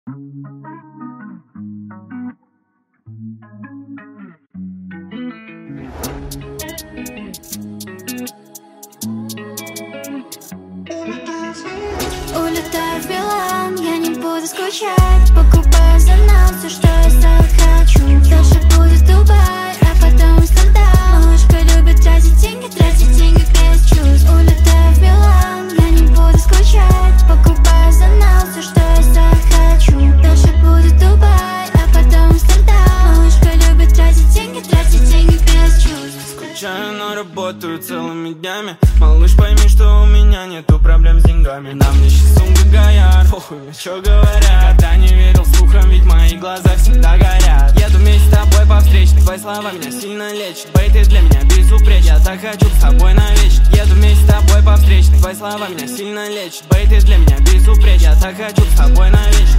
Улетаю в Милан, я не буду скучать. Покупаю за нас все, что я захочу. Дальше будет Дубай, а потом Амстердам. Малышка любит тратить деньги без чувств. Улетаю в Милан, я не буду скучать. Покупаю за нас все, что я захочу. Дальше будет Дубай, а потом Амстердам. Малышка любит тратить деньги без чувств. Скучаю, но работаю целыми днями. Малыш, пойми, что у меня нету проблем с деньгами. На мне сейчас сумка Гояр, похуй мне чё говорят. Да не верил слухам, ведь мои глаза всегда горят. Еду вместе с тобой по встречной, твои слова меня сильно лечат. Бэй, ты для меня безупречен, я так хочу с тобой навечно. Еду вместе с тобой по встречной, твои слова меня сильно лечат. Бэй, ты для меня безупречен, я так хочу с тобой навечно.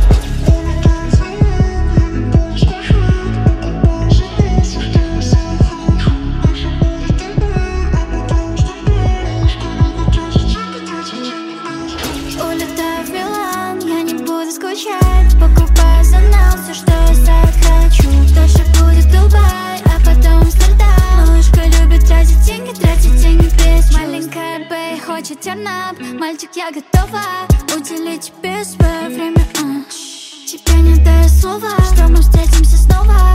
Покупаю за нас все, что я захочу. Дальше будет Дубай, а потом Амстердам. Малышка любит тратить деньги без чувств. Маленькая Бэй хочет тернап. Мальчик, я готова уделить тебе свое время. Тебе не даю слова, что мы встретимся снова.